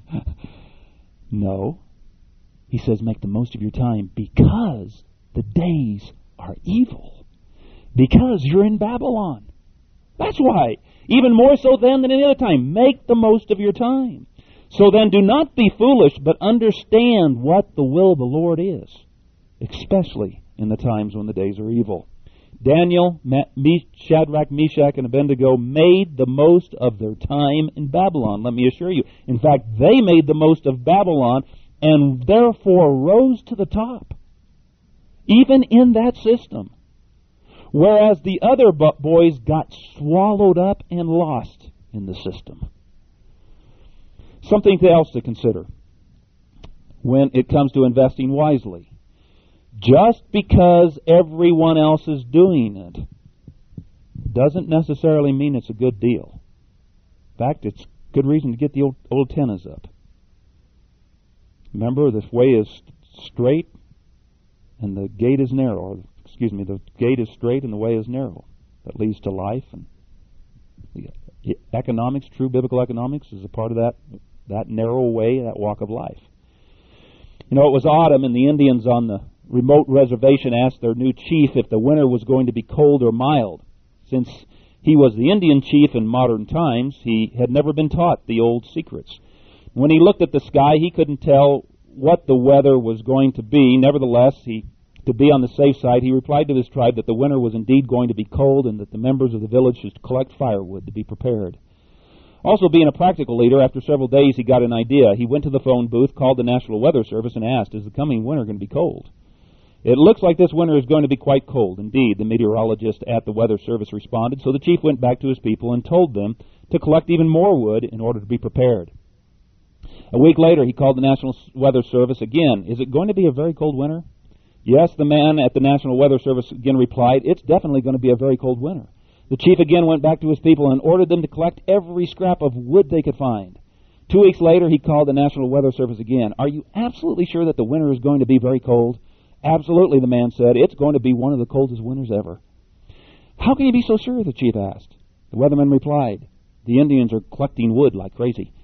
No. He says make the most of your time because the days are evil. Because you're in Babylon. That's why. Even more so than any other time. Make the most of your time. So then do not be foolish, but understand what the will of the Lord is. Especially in the times when the days are evil. Daniel, Shadrach, Meshach, and Abednego made the most of their time in Babylon, let me assure you. In fact, they made the most of Babylon and therefore rose to the top, even in that system. Whereas the other boys got swallowed up and lost in the system. Something else to consider when it comes to investing wisely. Just because everyone else is doing it doesn't necessarily mean it's a good deal. In fact, it's good reason to get the old antennas up. Remember, this way is straight and the gate is narrow. Or, the gate is straight and the way is narrow. That leads to life. And the economics, true biblical economics, is a part of that narrow way, that walk of life. You know, it was autumn and the Indians on the remote reservation asked their new chief if the winter was going to be cold or mild. Since he was the Indian chief in modern times, he had never been taught the old secrets. When he looked at the sky, he couldn't tell what the weather was going to be. Nevertheless, to be on the safe side, he replied to his tribe that the winter was indeed going to be cold and that the members of the village should collect firewood to be prepared. Also, being a practical leader, after several days he got an idea. He went to the phone booth, called the National Weather Service, and asked, is the coming winter going to be cold? It looks like this winter is going to be quite cold. Indeed, the meteorologist at the Weather Service responded, so the chief went back to his people and told them to collect even more wood in order to be prepared. A week later, he called the National Weather Service again. Is it going to be a very cold winter? Yes, the man at the National Weather Service again replied, it's definitely going to be a very cold winter. The chief again went back to his people and ordered them to collect every scrap of wood they could find. 2 weeks later, he called the National Weather Service again. Are you absolutely sure that the winter is going to be very cold? Absolutely, the man said. It's going to be one of the coldest winters ever. How can you be so sure? The chief asked. The weatherman replied, the Indians are collecting wood like crazy.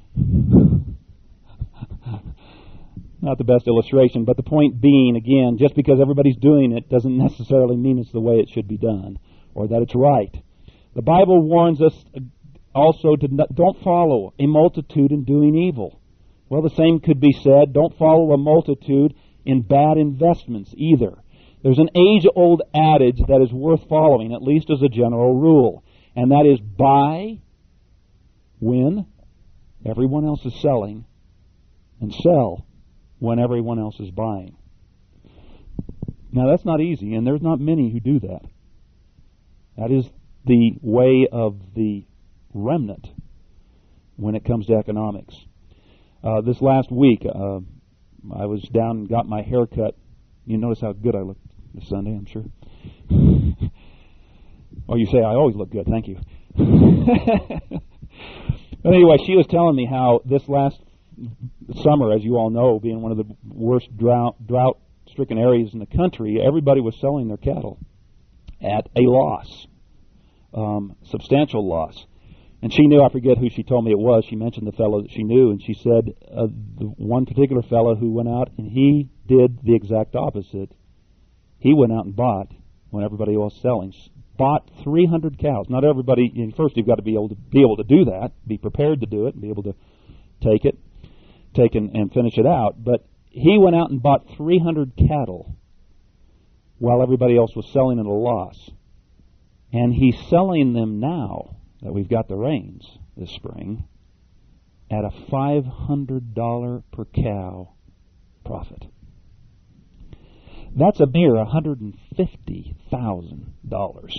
Not the best illustration, but the point being, again, just because everybody's doing it doesn't necessarily mean it's the way it should be done or that it's right. The Bible warns us also to don't follow a multitude in doing evil. Well, the same could be said, don't follow a multitude in bad investments either. There's an age-old adage that is worth following, at least as a general rule, and that is buy when everyone else is selling and sell when everyone else is buying. Now, that's not easy, and there's not many who do that. That is the way of the remnant when it comes to economics. This last week, I was down and got my hair cut. You notice how good I look this Sunday, I'm sure. Oh, you say I always look good. Thank you. But anyway, she was telling me how this last summer, as you all know, being one of the worst drought-stricken areas in the country, everybody was selling their cattle at a loss, substantial loss. And she knew, I forget who she told me it was, she mentioned the fellow that she knew, and she said the one particular fellow who went out and he did the exact opposite. He went out and bought, when everybody else was selling, bought 300 cows. Not everybody, first you've got to be able to do that, be prepared to do it, and be able to take and finish it out. But he went out and bought 300 cattle while everybody else was selling at a loss. And he's selling them now that we've got the rains this spring at a $500 per cow profit. That's a mere $150,000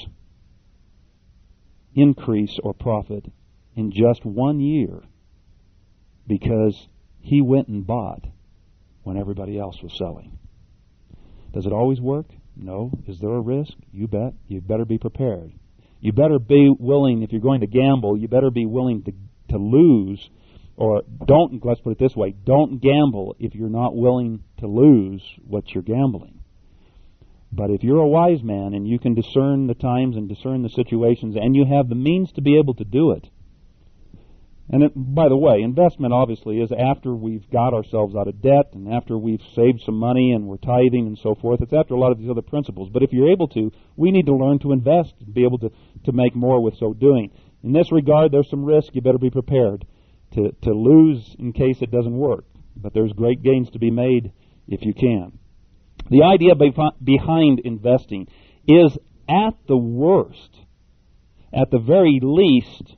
increase or profit in just 1 year because he went and bought when everybody else was selling. Does it always work? No. Is there a risk? You bet. You better be prepared. You better be willing, if you're going to gamble, you better be willing to lose, or don't, let's put it this way, don't gamble if you're not willing to lose what you're gambling. But if you're a wise man and you can discern the times and discern the situations and you have the means to be able to do it, and by the way, investment obviously is after we've got ourselves out of debt and after we've saved some money and we're tithing and so forth. It's after a lot of these other principles. But if you're able to, we need to learn to invest and be able to make more with so doing. In this regard, there's some risk. You better be prepared to lose in case it doesn't work. But there's great gains to be made if you can. The idea behind investing is, at the worst, at the very least,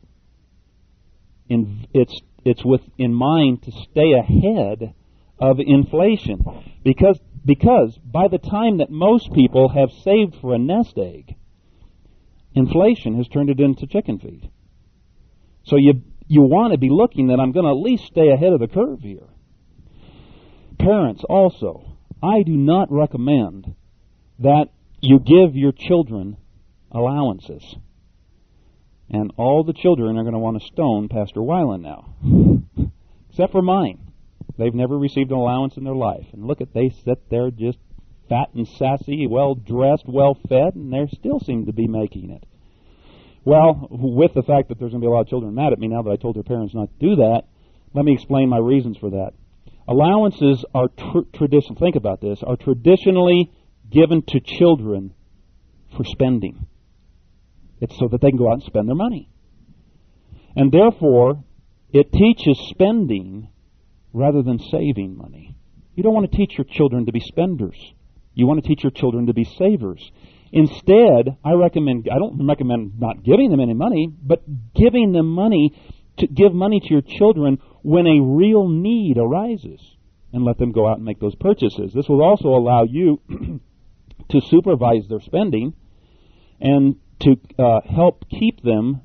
it's in mind to stay ahead of inflation, because by the time that most people have saved for a nest egg, inflation has turned it into chicken feed. So you want to be looking that I'm going to at least stay ahead of the curve here. Parents also, I do not recommend that you give your children allowances. And all the children are going to want to stone Pastor Weiland now. Except for mine. They've never received an allowance in their life. And look at, they sit there just fat and sassy, well-dressed, well-fed, and they still seem to be making it. Well, with the fact that there's going to be a lot of children mad at me now that I told their parents not to do that, let me explain my reasons for that. Allowances are traditional. Think about this. Are traditionally given to children for spending. It's so that they can go out and spend their money. And therefore, it teaches spending rather than saving money. You don't want to teach your children to be spenders. You want to teach your children to be savers. Instead, I don't recommend not giving them any money, but giving them money, to give money to your children when a real need arises, and let them go out and make those purchases. This will also allow you to supervise their spending and to help keep them,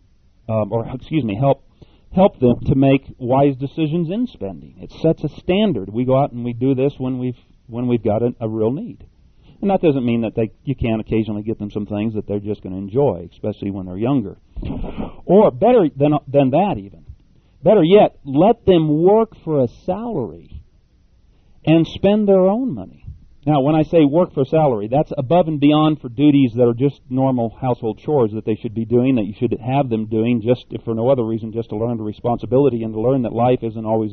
help them to make wise decisions in spending. It sets a standard. We go out and we do this when we've got a real need. And that doesn't mean that you can't occasionally get them some things that they're just going to enjoy, especially when they're younger. Or better than that even. Better yet, let them work for a salary and spend their own money. Now, when I say work for a salary, that's above and beyond for duties that are just normal household chores that they should be doing, that you should have them doing, just if for no other reason, just to learn the responsibility and to learn that life isn't always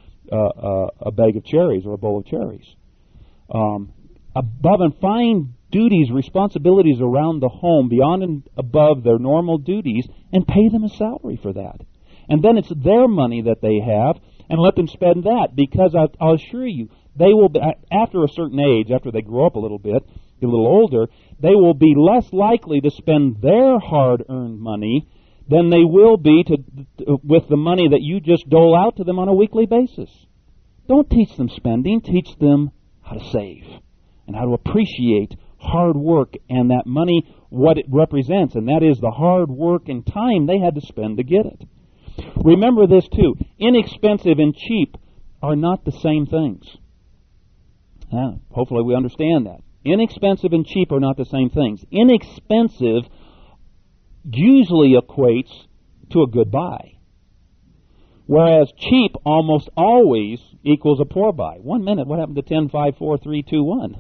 a bag of cherries or a bowl of cherries. Above and fine duties, responsibilities around the home, beyond and above their normal duties, and pay them a salary for that. And then it's their money that they have, and let them spend that, because I'll assure you, they will be, after a certain age, after they grow up a little bit, get a little older, they will be less likely to spend their hard-earned money than they will be with the money that you just dole out to them on a weekly basis. Don't teach them spending. Teach them how to save and how to appreciate hard work and that money, what it represents, and that is the hard work and time they had to spend to get it. Remember this too. Inexpensive and cheap are not the same things. Hopefully we understand that. Inexpensive and cheap are not the same things. Inexpensive usually equates to a good buy, whereas cheap almost always equals a poor buy. 1 minute, what happened to 10, 5, 4, 3, 2, 1?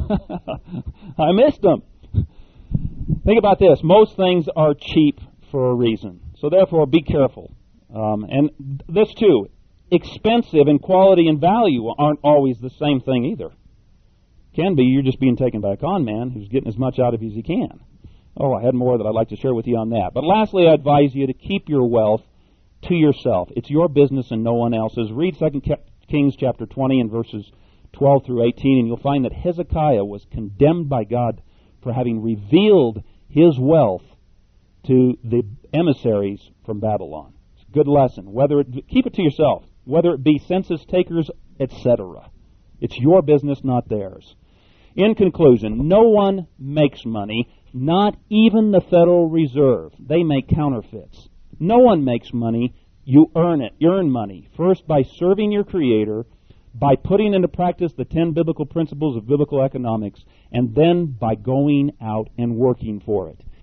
I missed them. Think about this. Most things are cheap for a reason. So therefore, be careful. And this too, expensive and quality and value aren't always the same thing either. Can be you're just being taken by a con man who's getting as much out of you as he can. Oh, I had more that I'd like to share with you on that. But lastly, I advise you to keep your wealth to yourself. It's your business and no one else's. Read 2 Kings chapter 20 and verses 12 through 18, and you'll find that Hezekiah was condemned by God for having revealed his wealth to the emissaries from Babylon. It's a good lesson. Keep it to yourself, whether it be census takers, etc. It's your business, not theirs. In conclusion, no one makes money, not even the Federal Reserve. They make counterfeits. No one makes money. You earn it. You earn money, first by serving your Creator, by putting into practice the 10 biblical principles of biblical economics, and then by going out and working for it.